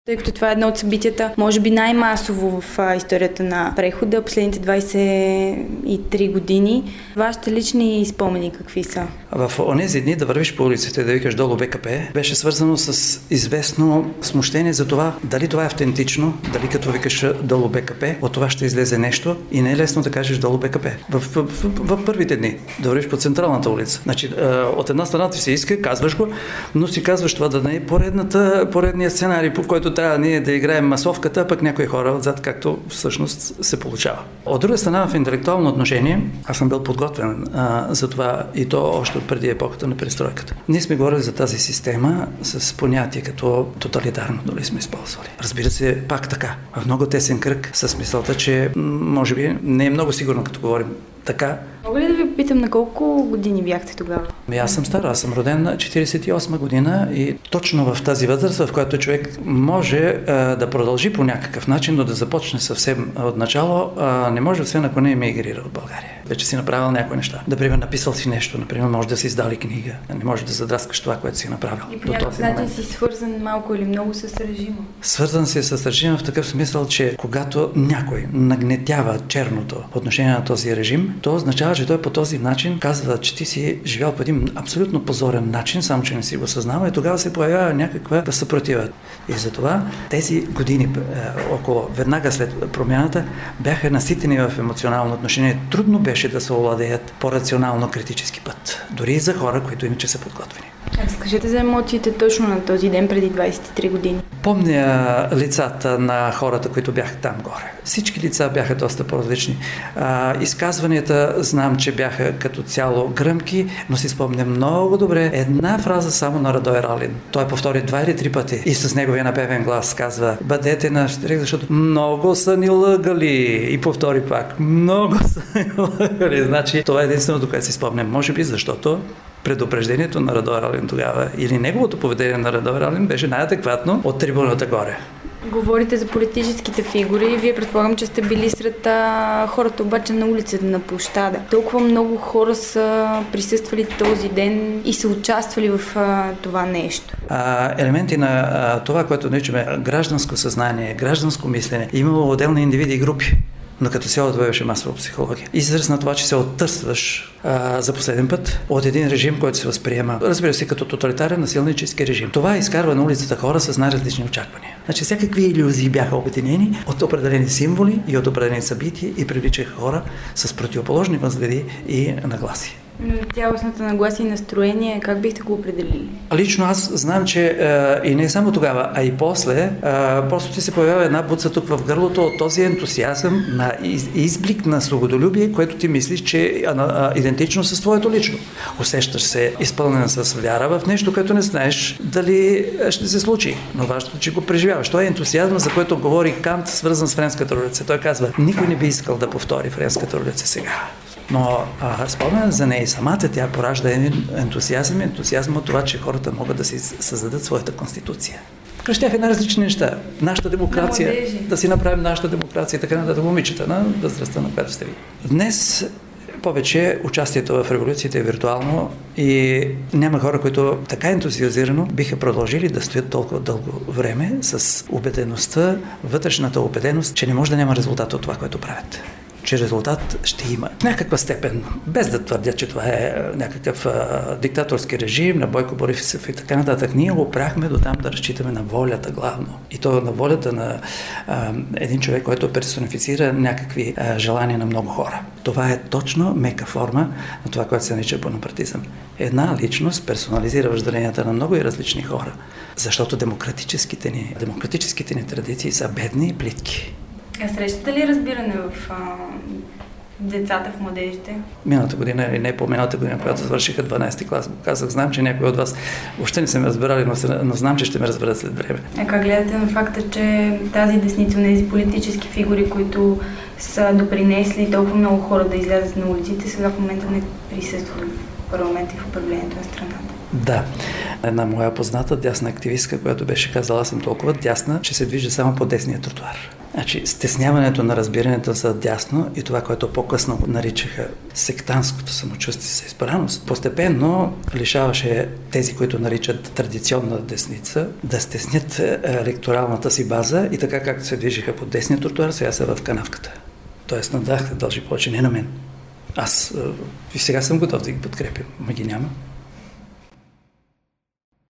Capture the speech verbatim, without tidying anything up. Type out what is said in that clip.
Тъй като това е едно от събитията, може би най-масово в а, историята на прехода, последните двайсет и три години. Вашите лични спомени какви са? В онези дни да вървиш по улиците и да викаш долу БКП беше свързано с известно смущение за това дали това е автентично, дали като викаш долу БКП, от това ще излезе нещо и не е лесно да кажеш долу БКП. В, в, в, в първите дни да вървиш по централната улица. Значи, от една страна ти се иска, казваш го, но си казваш това да не е поредната, поредния сценарий, по който трябва ние да играем масовката, а пък някои хора отзад, както всъщност се получава. От друга страна, в интелектуално отношение, аз съм бил подготвен а, за това и то още преди епохата на перестройката. Ние сме говорили за тази система с понятие като тоталитарно, дали сме използвали. Разбира се, пак така, в много тесен кръг, с мисълта, че може би не е много сигурно, като говорим така. Мога ли да ви питам на колко години бяхте тогава? Аз съм стар, аз съм роден на четирийсет и осма година и точно в тази възраст, в която човек може а, да продължи по някакъв начин, но да започне съвсем от начало, а, не може, освен ако не е емигрирал в България. Вече си направил някои неща. Например, написал си нещо, например, може да си издали книга, не може да задраскаш това, което си направил. И по някакъв начин си свързан малко или много с режима? Свързан си с режима в такъв смисъл, че когато някой нагнетява черното по отношение на този режим, то означава, че той по този начин казва, че ти си живял по един абсолютно позорен начин, само че не си го съзнава и тогава се появява някаква съпротива. И затова тези години е, около, веднага след промяната, бяха наситени в емоционално отношение. Трудно беше да се овладеят по рационално-критически път. Дори и за хора, които иначе са подготвени. Разкажете за емоциите точно на този ден преди двайсет и три години. Помня лицата на хората, които бяха там горе. Всички лица бяха доста по-различни. А, изказванията знам, че бяха като цяло гръмки, но си спомням много добре една фраза само на Радой Ралин. Той повтори два или три пъти и с неговия напевен глас казва: бъдете наш трек, защото много са ни лъгали. И повтори пак: много са ни лъгали. Значи, това е единственото, което си спомням. Може би защото предупреждението на Радой Ралин тогава или неговото поведение на Радой Ралин беше най-адекватно от трибуната горе. Говорите за политическите фигури. Вие предполагам, че сте били сред а, хората обаче на улицата, на площада. Толкова много хора са присъствали този ден и са участвали в а, това нещо. А, елементи на а, това, което наричаме гражданско съзнание, гражданско мислене, имало отделни индивиди и групи. Но като цяло това беше масова психология. Израз на това, че се оттърсваш а, за последен път от един режим, който се възприема, разбира се, като тоталитарен насилнически режим. Това изкарва на улицата хора с най-различни очаквания. Значи всякакви илюзии бяха обединени от определени символи и от определени събития и привличаха хора с противоположни възгледи и нагласи. Цялостната нагласа и настроение, как бихте го определили? Лично аз знам, че е, и не само тогава, а и после, е, просто ти се появява една буца тук в гърлото от този ентусиазъм на из, изблик на свободолюбие, което ти мислиш, че е а, идентично с твоето лично. Усещаш се изпълнен с вяра в нещо, което не знаеш дали ще се случи, но важното, че го преживяваш. Това е ентусиазъм, за който говори Кант, свързан с Френската революция. Той казва: никой не би искал да повтори Френската революция сега. Но спомням за нея самата, тя поражда ентусиазъм, ентусиазъм от това, че хората могат да си създадат своята конституция. Кръщяха една различни неща. Нашата демокрация, да си направим нашата демокрация, така нататък, момичета на възрастта, на която сте ви. Днес повече участието в революцията е виртуално и няма хора, които така ентусиазирано биха продължили да стоят толкова дълго време с убедеността, вътрешната убеденост, че не може да няма резултат от това, което правят. Че резултат ще има в някаква степен, без да твърдя, че това е някакъв а, диктаторски режим на Бойко Борисов и така нататък. Ние опряхме до там да разчитаме на волята главно. И то на волята на а, един човек, който персонифицира някакви а, желания на много хора. Това е точно мека форма на това, което се нарича бонапартизъм. Една личност персонализира въжделенията на много и различни хора, защото демократическите ни, демократическите ни традиции са бедни и плитки. А срещате ли разбиране в а, децата, в младежите? Миналата година или не по-миналата година, когато завършиха дванайсети клас, казах: знам, че някой от вас въобще не са ме разбирали, но, но знам, че ще ме разберат след време. А как гледате на факта, че тази десница, тези политически фигури, които са допринесли толкова много хора да излязат на улиците, сега в момента не присъстват в парламента и в управлението на страната? Да. Една моя позната дясна активистка, която беше казала: аз съм толкова дясна, че се движи само по десния тротуар. Значи, стесняването на разбирането за дясно и това, което по-късно наричаха сектантското самочувствие за избраност, постепенно лишаваше тези, които наричат традиционна десница, да стеснят електоралната си база и така както се движиха по десния тротуар, сега са в канавката. Тоест на Дах дължи повече, не на мен. Аз и сега съм готов да ги подкрепям, ма ги няма.